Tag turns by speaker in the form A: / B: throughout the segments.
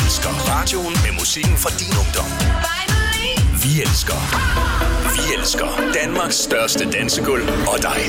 A: elsker radioen med musikken fra din ungdom. Vi elsker Danmarks største dansegulv og dig.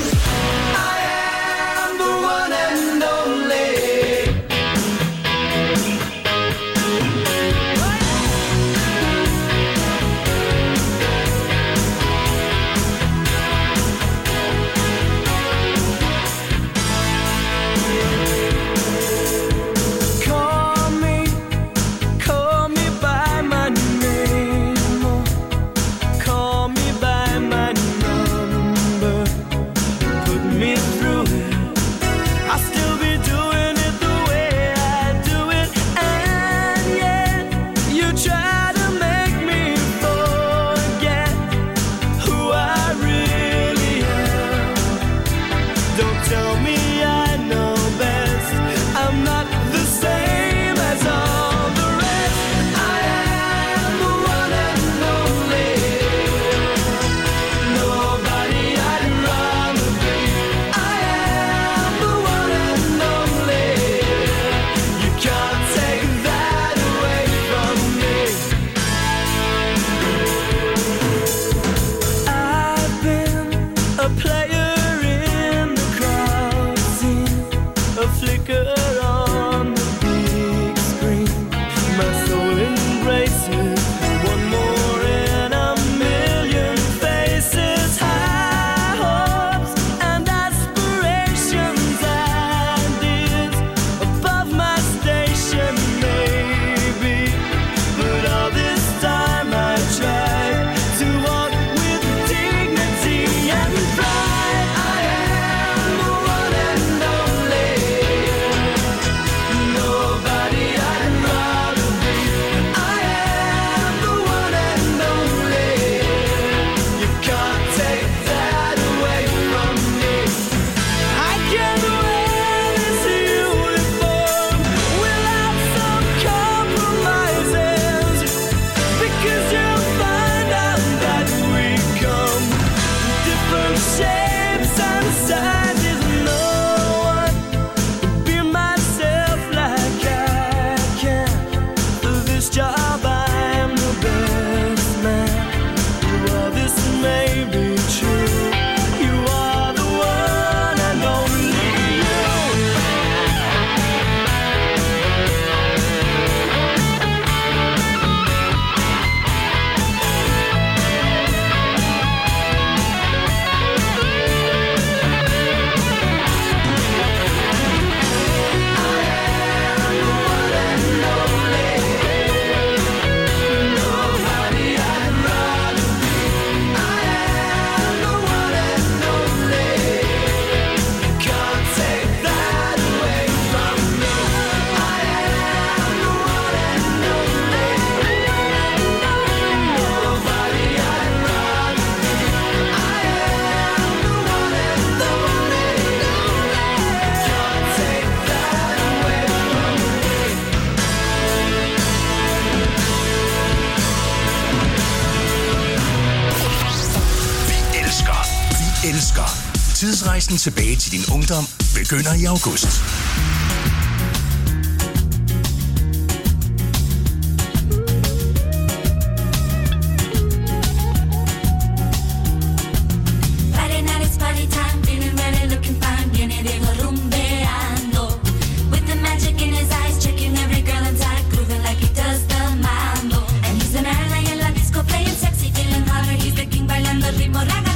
A: Tidsrejsen tilbage til din ungdom begynder i august.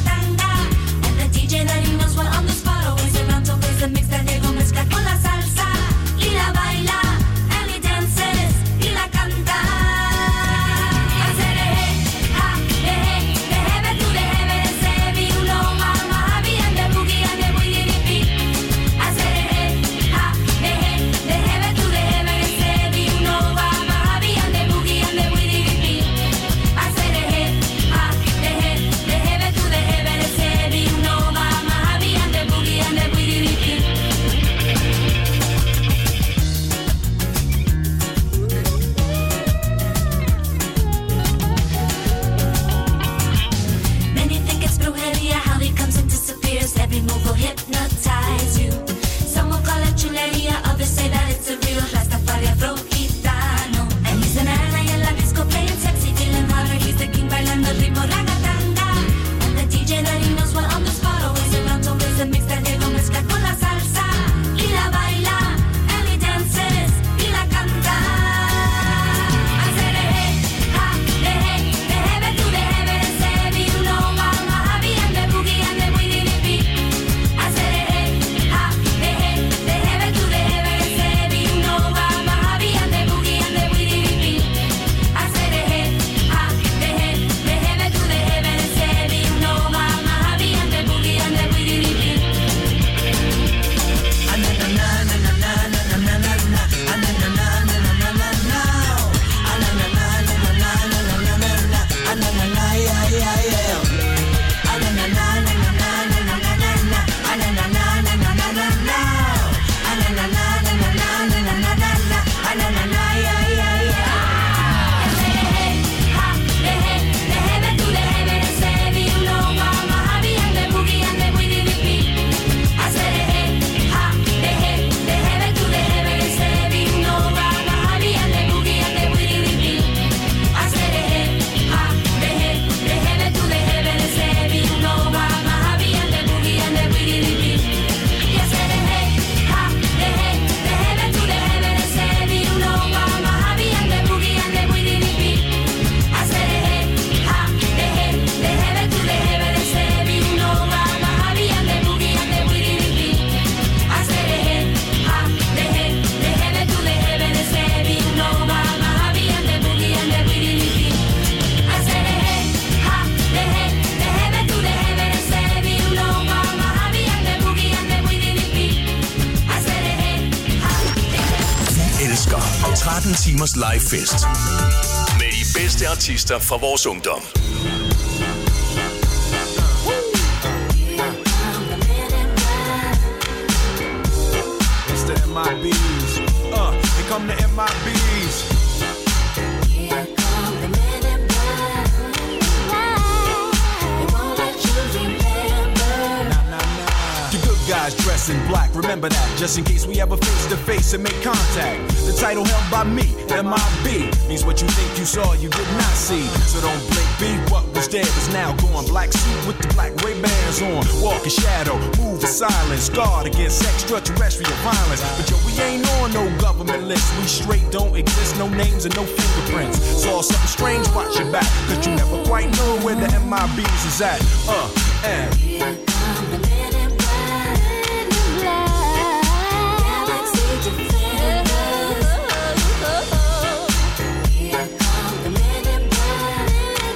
B: DJ that he knows what on the spot always around to play the mix that they gon' mezcla con la salsa.
A: 13 timers live fest. Med de bedste artister fra vores ungdom.
B: It's the MIBs. Here come the MIBs.
C: Here come the men in black. They won't let you remember.
B: Nah. The good guys dress in black, remember that, just in case we ever face to face and make contact. The title held by me, MIB, means what you think you saw, you did not see. So don't blink, be what was dead is now gone. Black suit with the black Ray-Bans on, walk in shadow, move in silence, guard against extraterrestrial violence. But yo, we ain't on no government list, we straight don't exist, no names and no fingerprints. Saw something strange, watch your back, cause you never quite know where the MIBs is at. And
C: Here come the men in black. Galaxy defenders. Here come the men in black.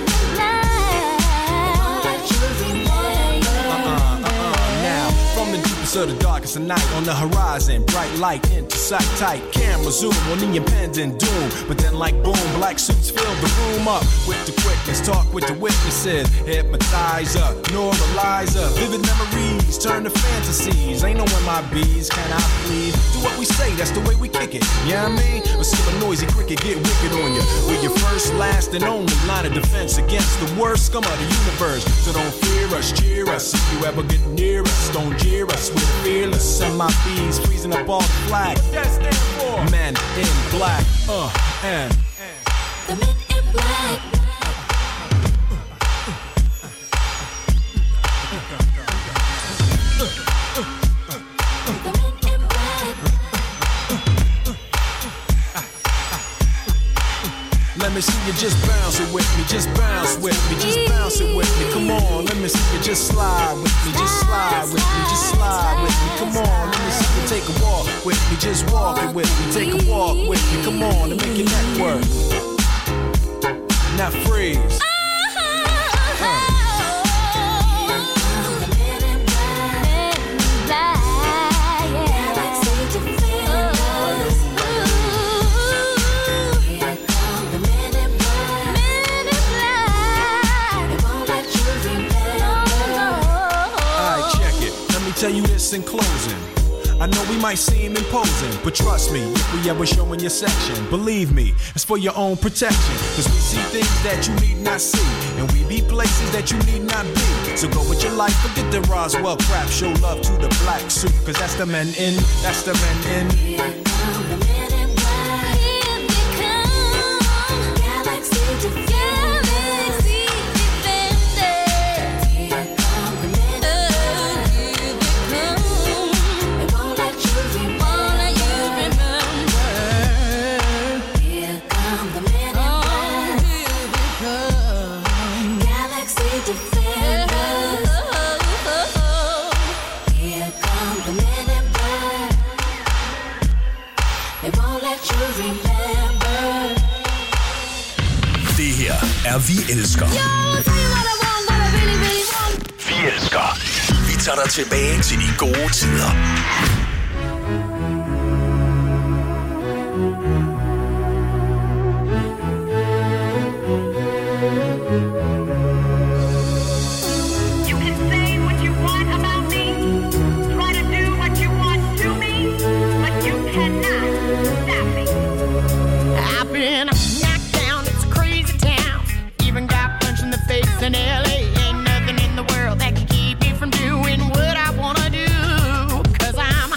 C: They won't let you remember.
B: now, from the deepest of the darkest of night, on the horizon, bright light into sight tight, camera zoom on the impending doom. But then like boom, black suits fill the room up with the quickness, talk with the witnesses, hypnotizer, neuralizer, vivid memories turn to fantasies. Ain't no MIBs, can I please? Do what we say, that's the way we kick it, you know what I mean? Or see a noisy cricket get wicked on you. We're your first, last, and only line of defense against the worst scum of the universe. So don't fear us, cheer us. If you ever get near us, don't jeer us. We're fearless, MIBs freezing up all the flag. What that stand for? Men in black, and
C: The men in black. The men in black.
B: let me see you just bounce it with me, just bounce with me, just bounce it with me. Come on, let me see you just slide with me, just slide with me, just slide with me. Come on, let me see you take a walk with me, just walk it with me, take a walk with me. Come on, and make your neck work. Now freeze. Tell you this in closing. I know we might seem imposing, but trust me, if we ever show in your section, believe me, it's for your own protection. Cause we see things that you need not see, and we be places that you need not be. So go with your life, forget the Roswell crap, show love to the black suit, cause that's the men in, that's the men in.
C: Here come the men in black. Here they come. Galaxy defenders. Here come the men in black. They won't let you remember. Here come the men in black. Galaxy defenders. Here come the men in black. They won't let you remember.
A: Det her er Vi Elsker. Vi Elsker. Vi tager dig tilbage til de gode tider.
D: You can say what you want about me, try to do what you want to me, but you cannot stop me.
E: I've been knocked down, it's a crazy town. Even got punched in the face in LA. Ain't nothing in the world that can keep me from doing what I wanna do. Cause I'm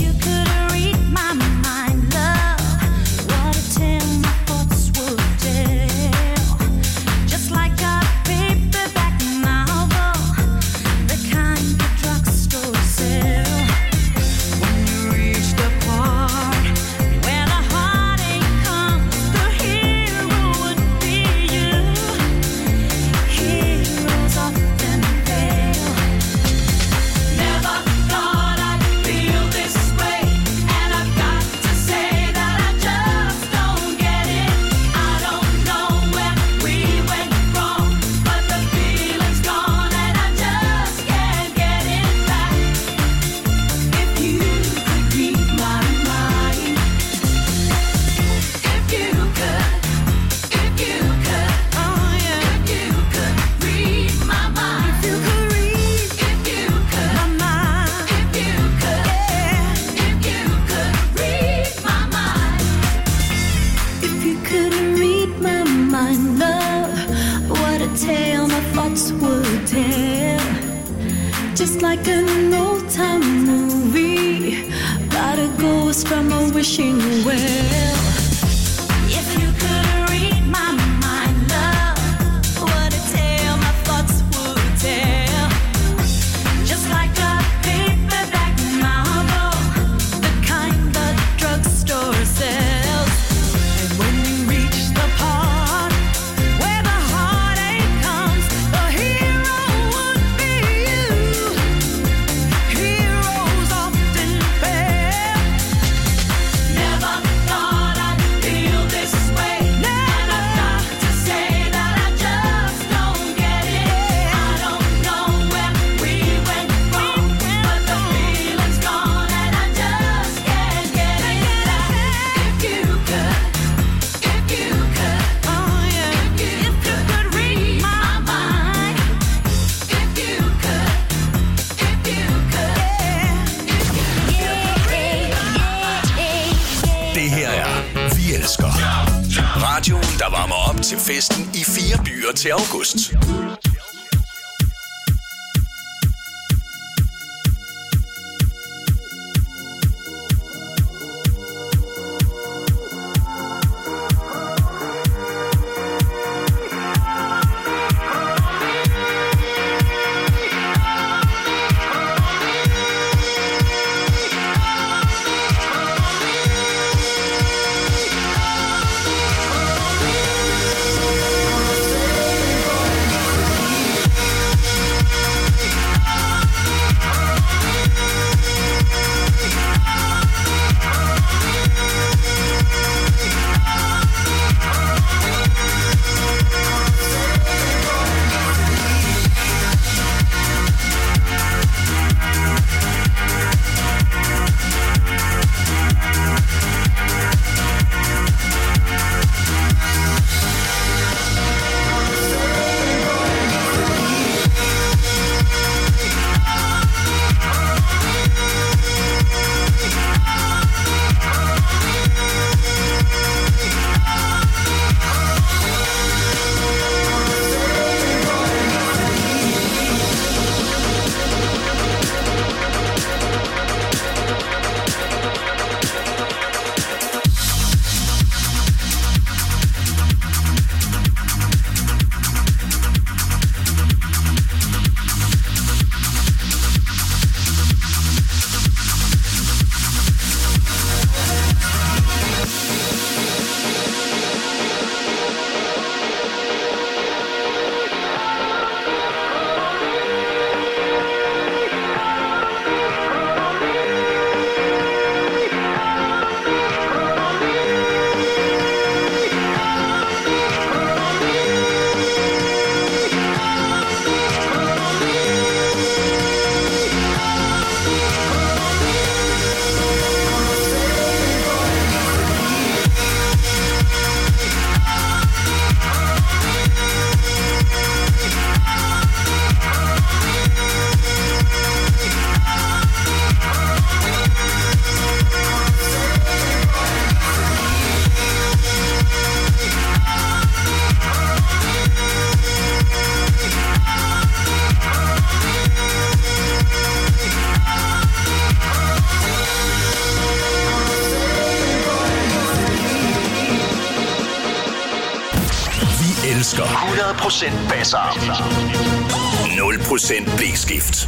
C: wishing well. If you could read my mind, love, what a tale my thoughts would tell. Just like a paperback novel, the kind the drugstore sells. And when you reach the part where the heartache comes, the hero would be you. Heroes often fail. Never thought I'd feel this way. And I've got to say that I just don't get it. I don't know where we went wrong, but the feeling's gone and I just can't get it back. If you could, oh yeah, if you could read my mind. If you could,
A: Det her er Vi Elsker. Radioen, der varmer op til festen i 4 byer til august. Elsker 100% basser, 0% blæskift.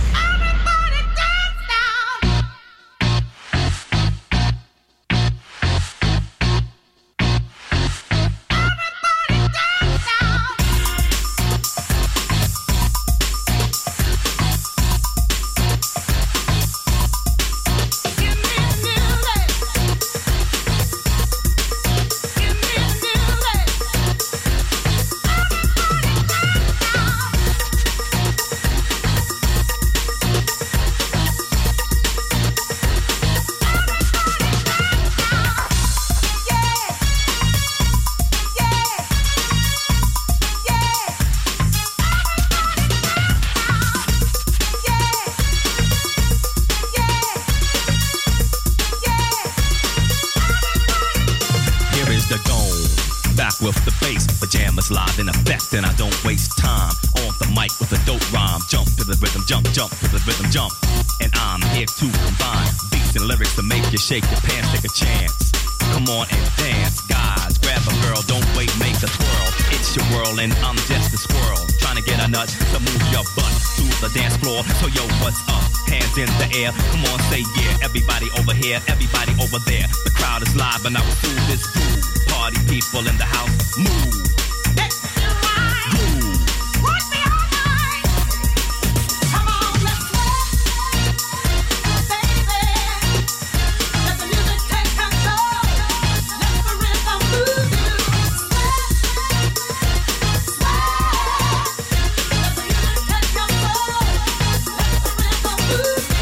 F: with the bass. Pajamas live in effect, and I don't waste time on the mic with a dope rhyme. Jump to the rhythm, jump, jump to the rhythm, jump. And I'm here to combine beats and lyrics to make you shake your pants, take a chance. Come on and dance, guys. Grab a girl, don't wait, make a twirl. It's your world and I'm just a squirrel. Trying to get a nut to move your butt to the dance floor. So yo, what's up? Hands in the air. Come on, say yeah. Everybody over here, everybody over there. The crowd is live and I will through this groove. Party people in the house, move.
C: Let's do right.
F: Move.
C: Rock me all night. Come on, let's sweat, baby. Let the music take control. Let the rhythm move you. Sweat, sweat. Let the music take control. Let the rhythm move you.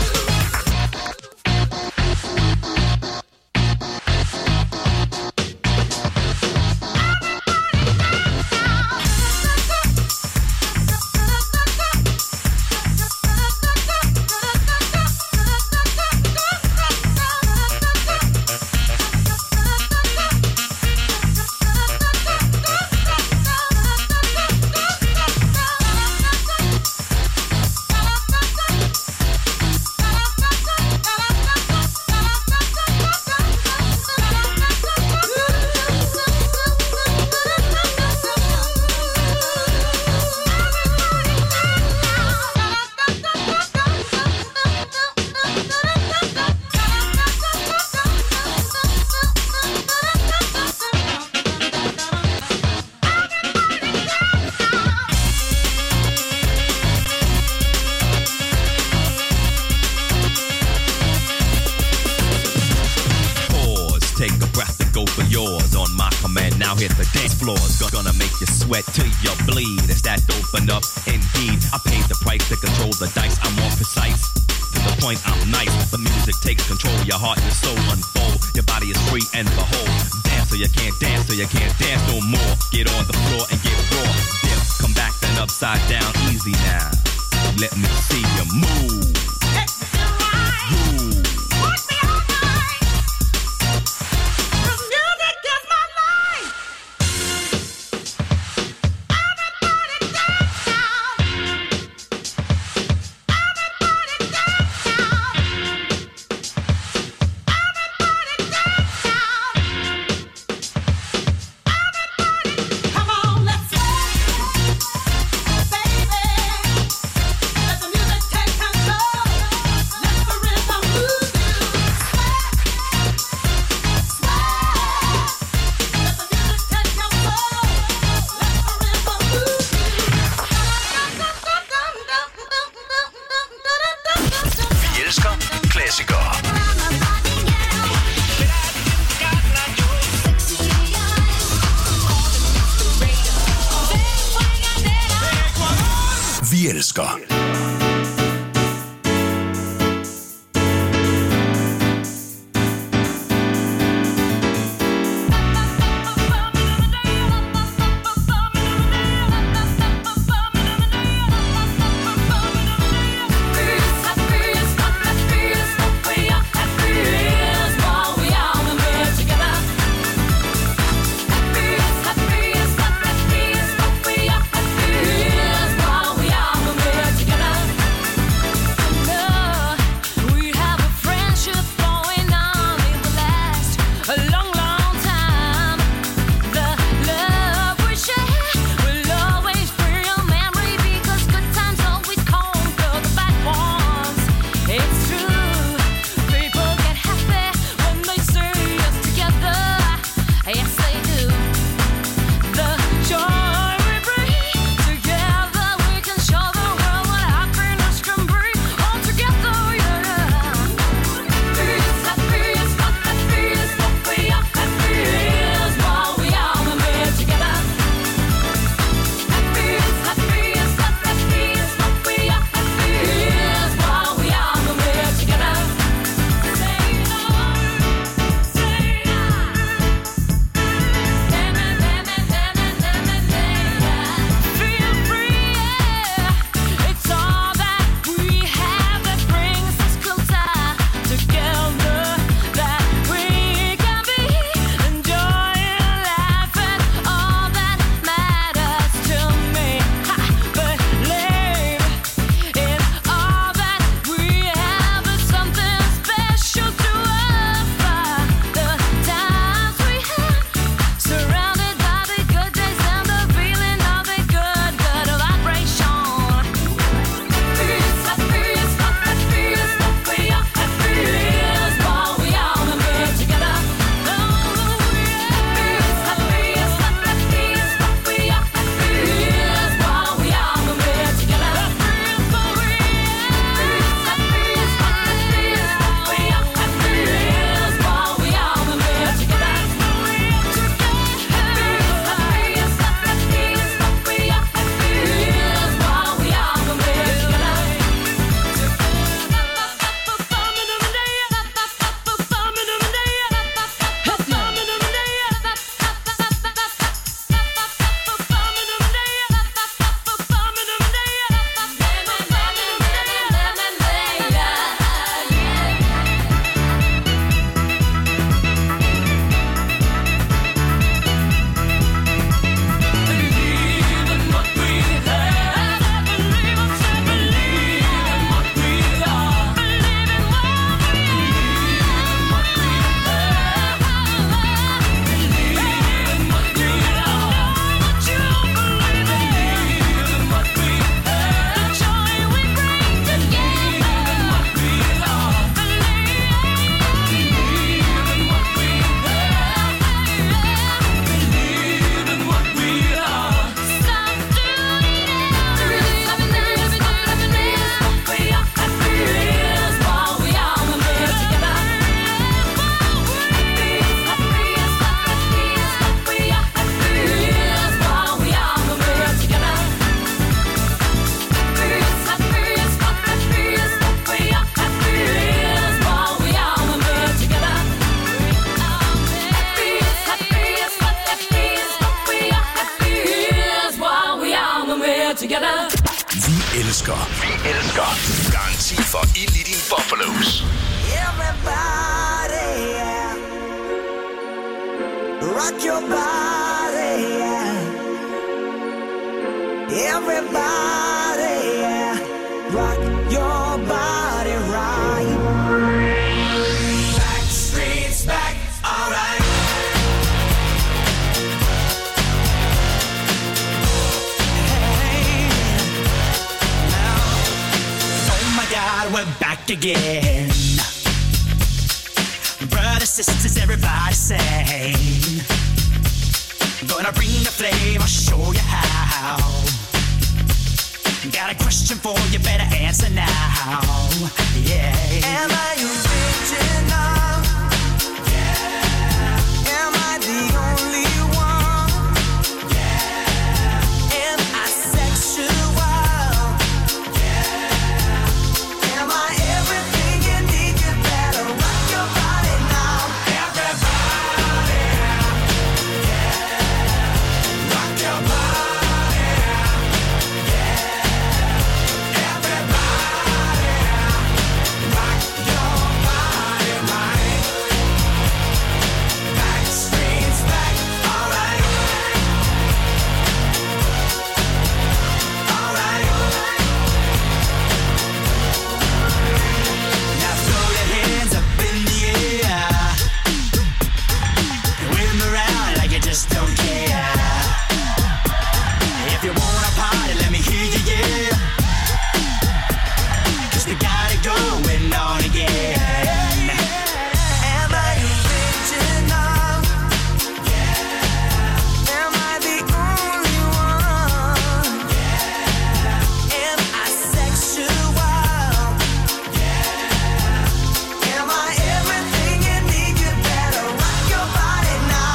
F: Gonna make you sweat till you bleed. It's that open up, indeed. I paid the price to control the dice. I'm more precise. To the point, I'm nice. The music takes control. Your heart and your soul unfold. Your body is free and behold. Dance so you can't dance, so you can't dance no more. Get on the floor and get raw. Dip, come back then upside down. Easy now. Let me see you move.
C: Let's do right.
F: Move.
C: Rock me all night. The music is my life. Everybody dance now. Everybody dance now. Everybody dance now. Everybody, come on, let's sweat, baby. Let the music take control. Let the rhythm move you. Sweat, sweat. Let the music take control. Let the rhythm move you.
A: Vi elsker klassikere. Vi elsker.
C: Together.
A: elsker. Garanti for ild i din bobbelos.
C: Everybody, yeah. Rock your body, yeah. Everybody, yeah. Rock your body right. Back streets back, alright. Hey, now, oh my God, we're back again. Brothers, sisters, everybody sing. Gonna bring the flame, I'll show you how. Got a question for you, better answer now. Yeah. Am I original? Yeah. Am I the only one? Yeah. Am I sexual? Yeah. Am I everything you need? You better rock your body now. Everybody, yeah. Rock your body. Just don't care. If you wanna party, let me hear you, yeah. 'Cause we got it going on again. Am I original? Yeah. Am I the only one? Yeah. Am I sexual? Yeah. Am I everything you need? You better rock your body now.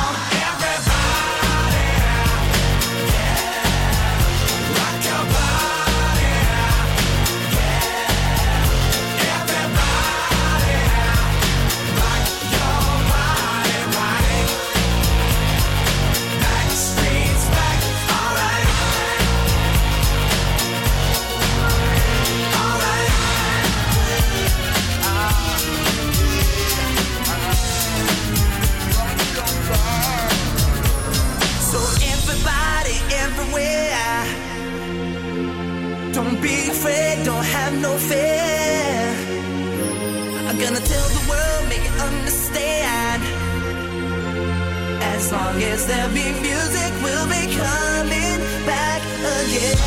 C: Don't be afraid, don't have no fear. I'm gonna tell the world, make it understand. As long as there be music, we'll be coming back again.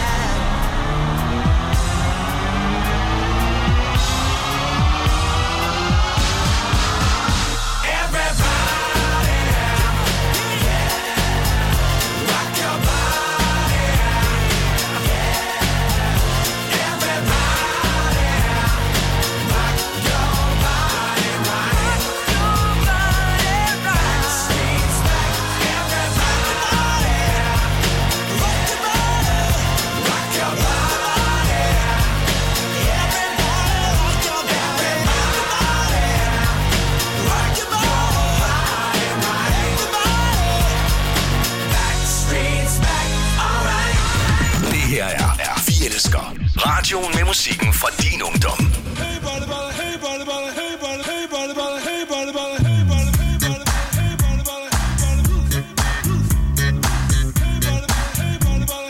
A: Radioen med musikken fra din ungdom.
G: Hey, buddy, buddy, hey, buddy, buddy, hey, buddy, hey, buddy, buddy, hey, buddy, buddy, hey, buddy, hey, buddy, hey, buddy, buddy, hey, buddy, buddy,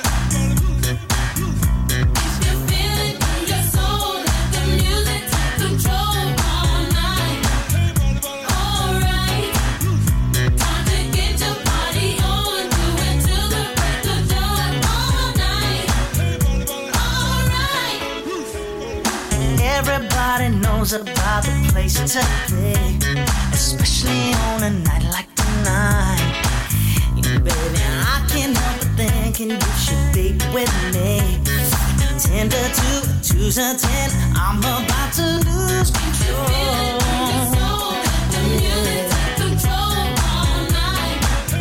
H: If you feel it in your soul, let the music take control all night. Alright, time to get your body on, do it till the break of dawn all night. Alright.
C: Everybody knows about the place to play, especially on a night like tonight. Baby, I can't help but thinking you should be with me. 10 to 2, 2 to 10, I'm about to lose control.
H: The music take control all night.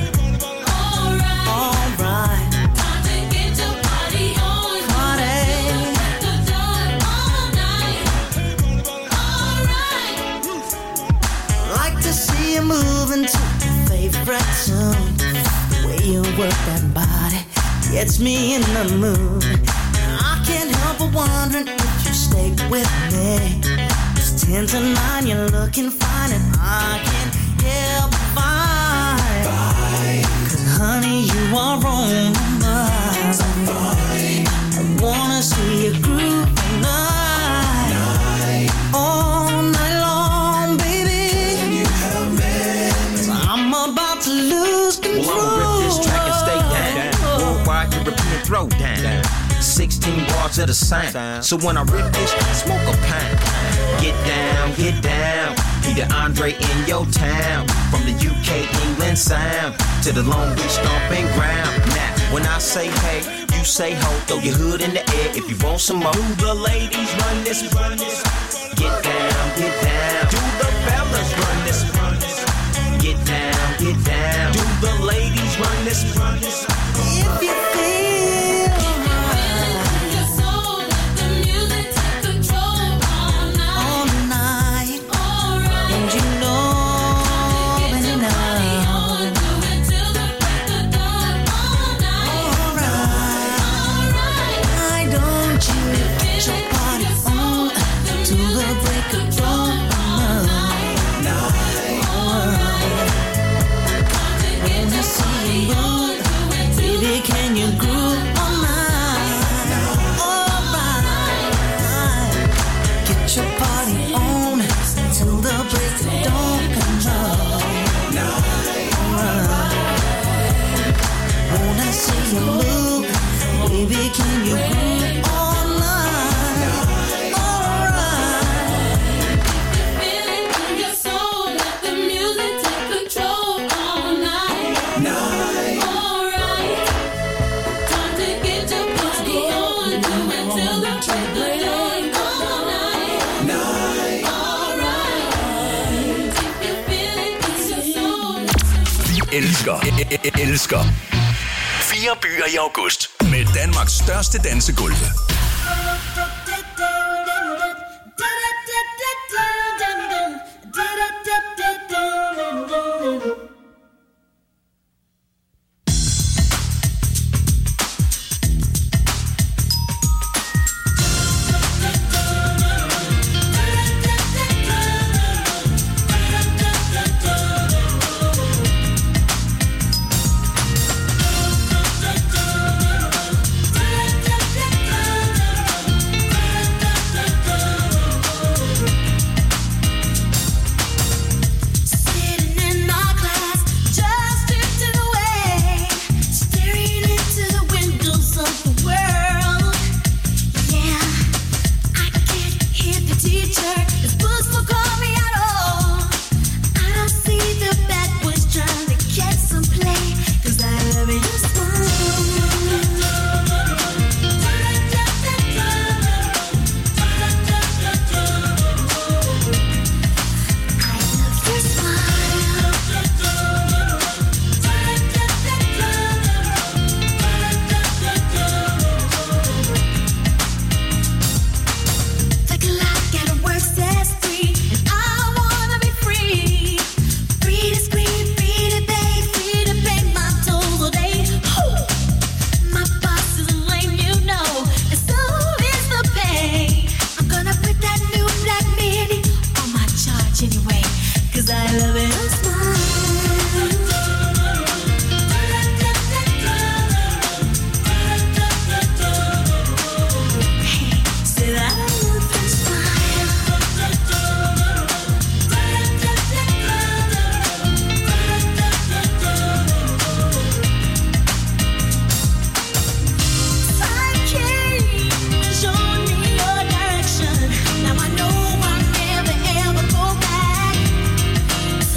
H: Alright, time to get your body on,
C: Party.
H: break of dawn all night. Alright.
C: Like to see you moving to your favorite tune. The way you work that body gets me in the mood. I can't help for wondering if you stay with me. It's 10 to 9, you're looking fine, and I can't help but vibe. Cause honey, you are on my mind. I wanna see you groove all night. All night long, baby. You have me. I'm about to lose control.
I: Well, I'ma rip this track and stay down. Worldwide European throwdown. 16 bars of the sound. So when I rip this, smoke a pound. Get down, get down. Peter Andre in your town. From the UK, England sound to the Long Beach stomping ground. Now, when I say hey, you say ho. Throw your hood in the air if you want some more. Do the ladies run this, run this? Get down, get down. Do the fellas run this, run this? Get down, get down. Do the ladies run this, run this?
C: If you feel
H: Your soul, let the music take control all night.
C: all night,
H: Alright.
C: and you know,
H: Get your body on, do it till the break of dawn all night.
C: alright. Why don't you get your party on till the break of dawn? When I see you move, baby, can you groove all night? Alright. Get your party on till the break of dawn. Alright. When I see you move, baby, can you groove all night? Alright.
H: Feel it in your soul, let the music take control all night. Alright. Time to get your body on, do it till the break of dawn all night. Alright. If you feel it in your soul.
A: Vi elsker 4 byer i august med Danmarks største dansegulve.
C: Sitting in my class, just drifting away, staring into the windows of the world. Yeah, I can't hear the teacher. His books won't call me at all. I don't see the bad boys trying to catch some play, 'cause I love your smile. I love your smile. Like a lock at a work says free, and I wanna be free. Free to scream, free to beg, free to pay my tolls all day. My boss is lame, you know, and so is the pay. I'm gonna put that new black mini on my charge anyway, 'cause I love it. Said I love your smile. Sidekick, show me your direction. Now I know I'll never ever go back.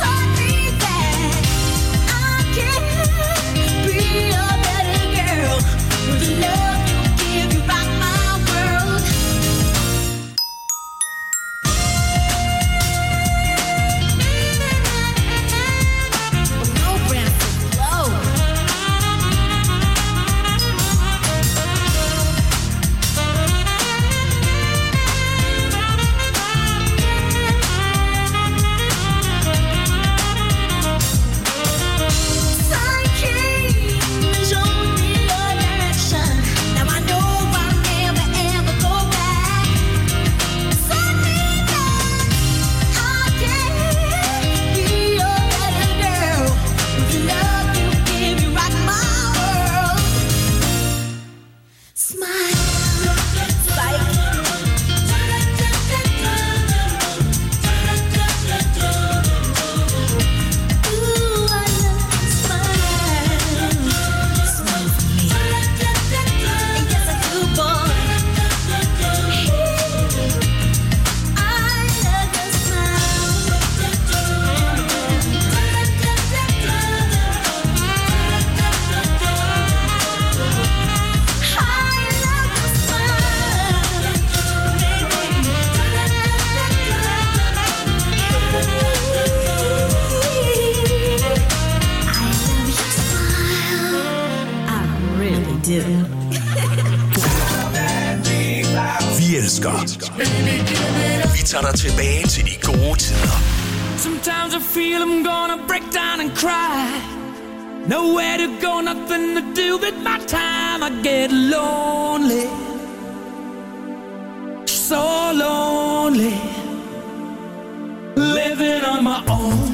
A: tager dig tilbage til de gode tider.
J: Sometimes I feel I'm gonna break down and cry. Nowhere to go, nothing to do with my time. I get lonely, so lonely, living on my own.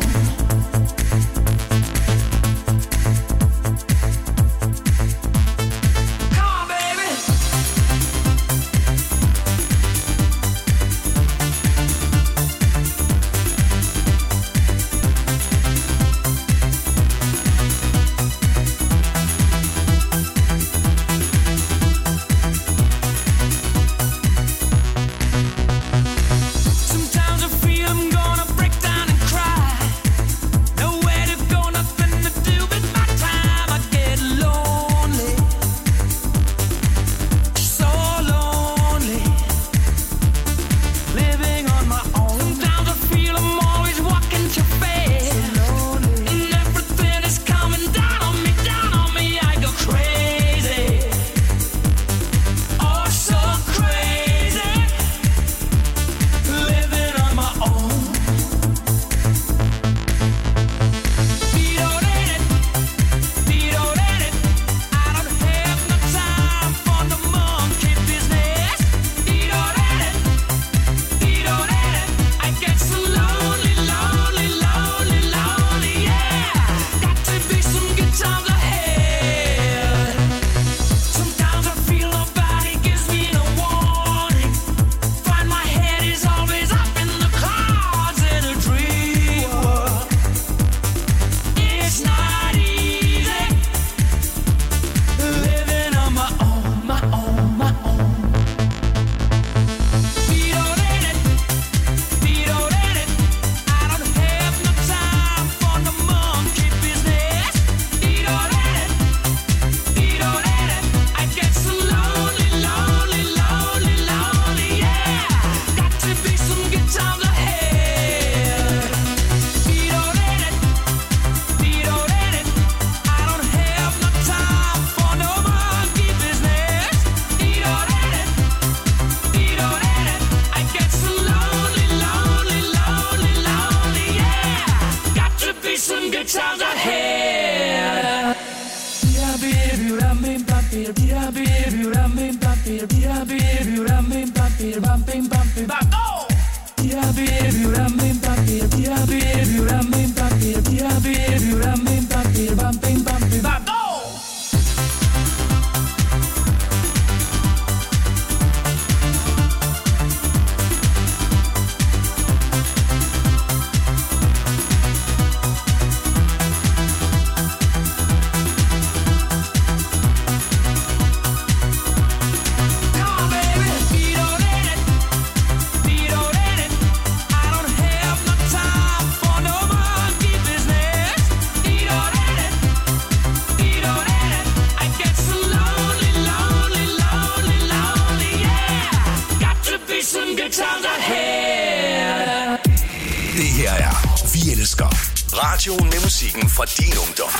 A: Radioen med musikken fra din ungdom.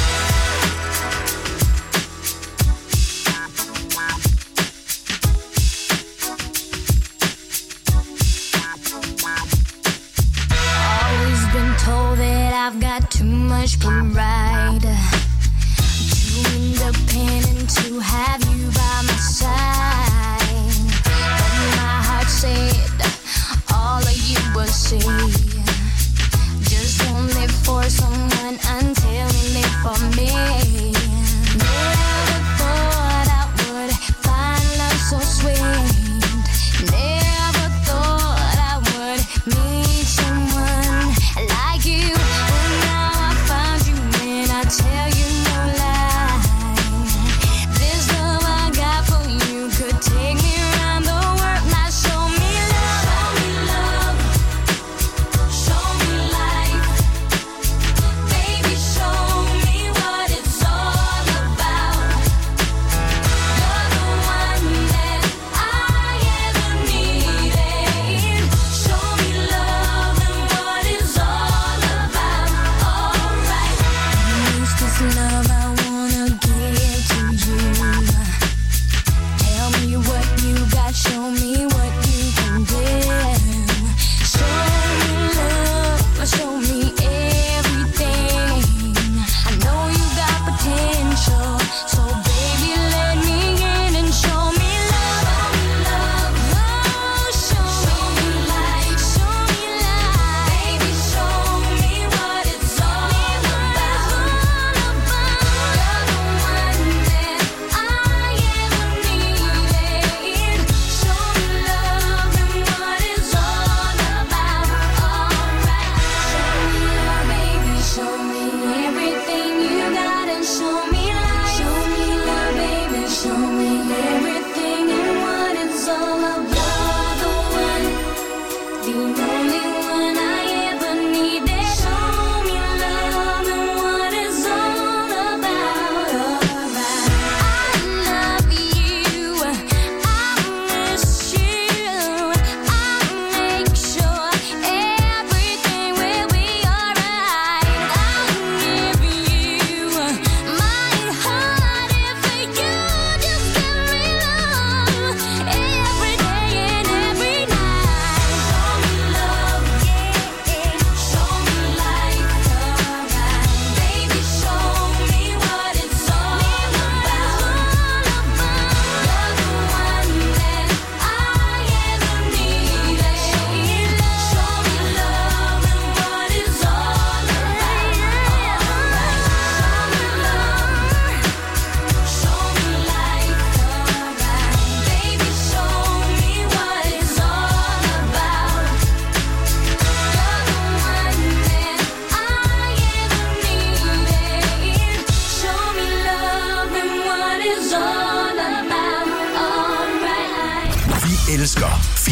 C: Always been told that I've got too much pride, too independent to have you by my side. But my heart said all of you will see. Just don't live for someone until you live for me. Never thought I would find love so sweet. Never thought I would meet someone like you. But now I found you and I tell you no lie. This love I got for you could take me around the world. Now show me love,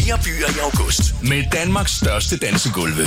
A: 4 byer i august med Danmarks største dansegulve.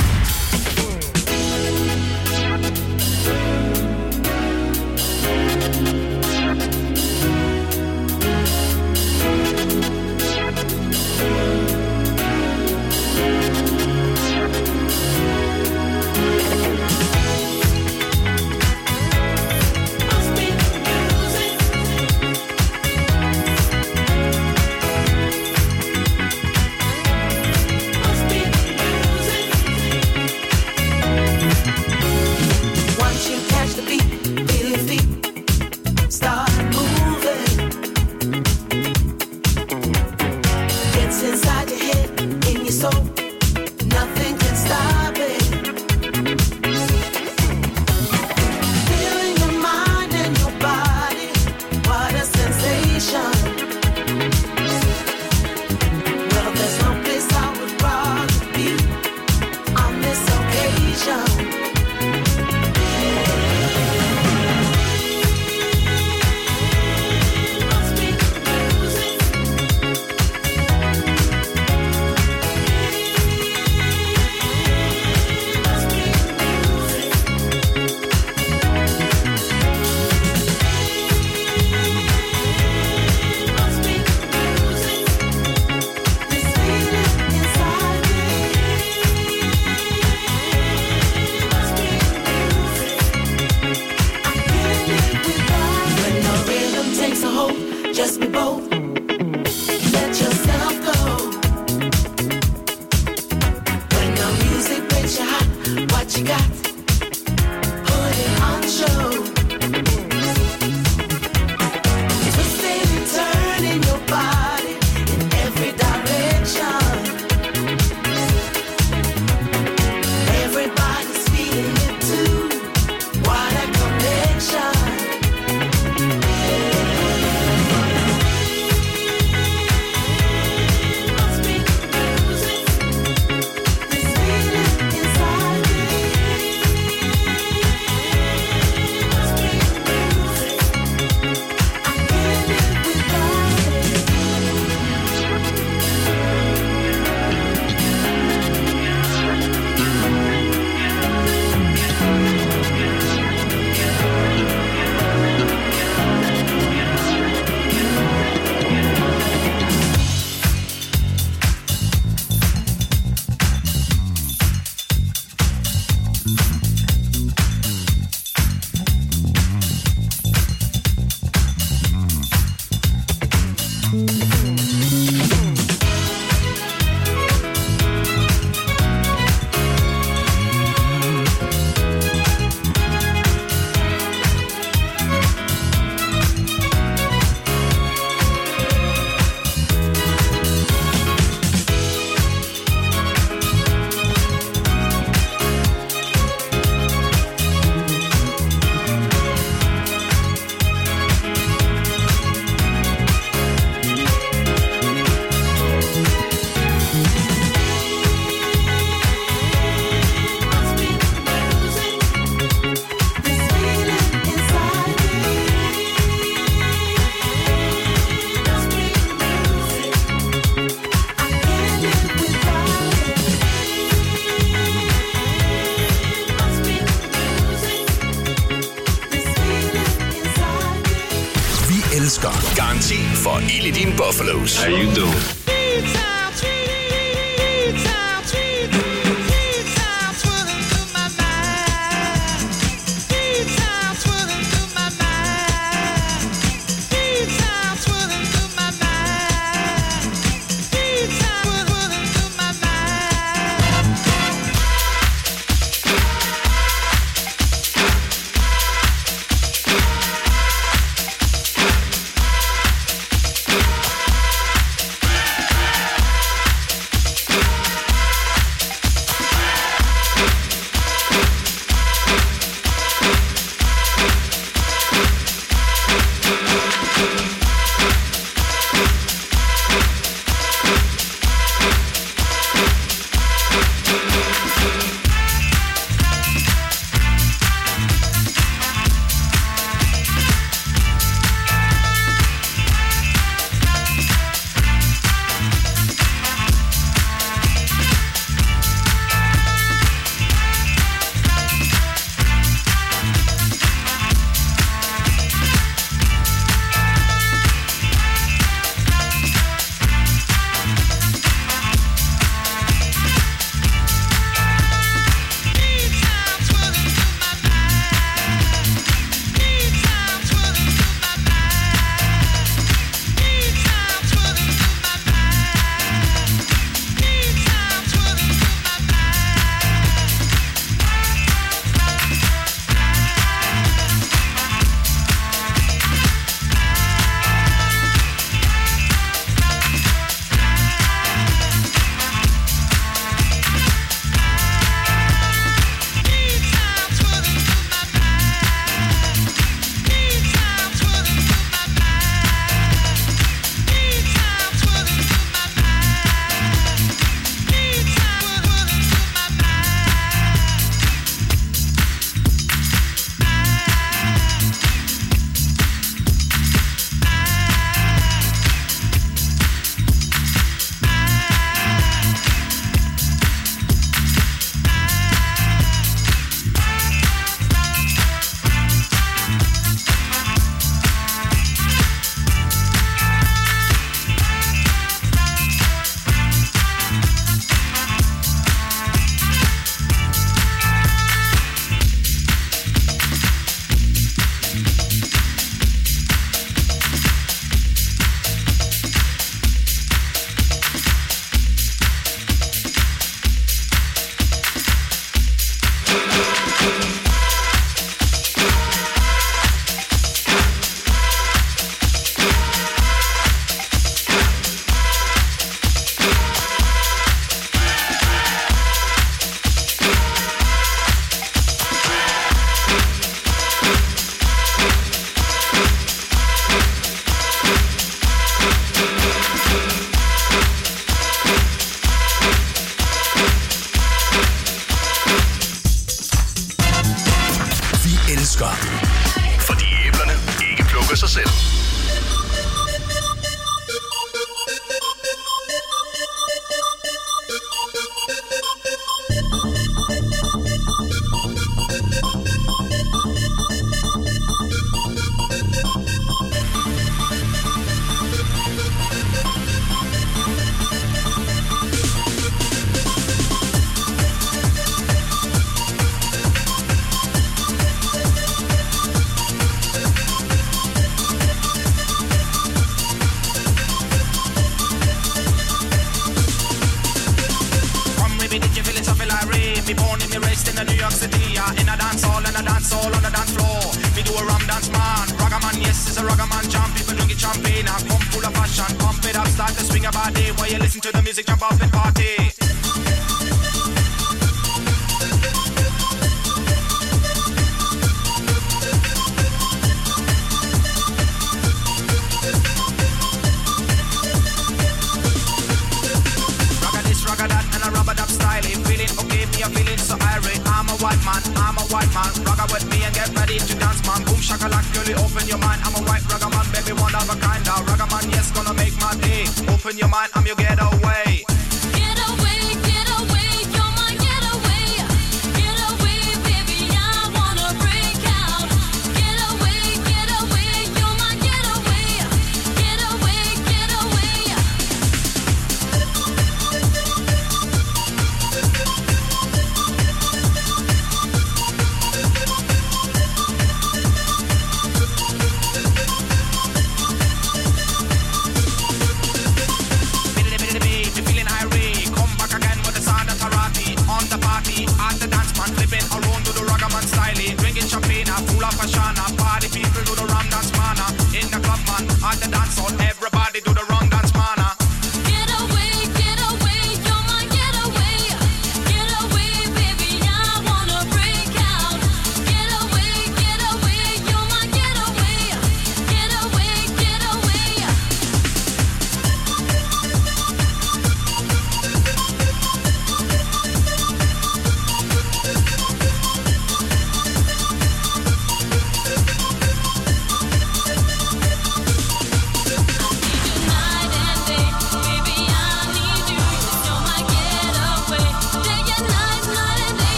A: Garanti for ild i dine Buffalos.
K: How you doing?
A: elsker. Fordi æblerne ikke plukker sig selv.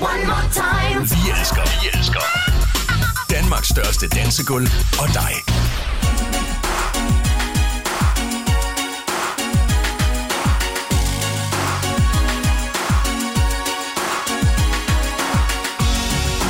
A: Vi elsker Danmarks største dansegulv og dig.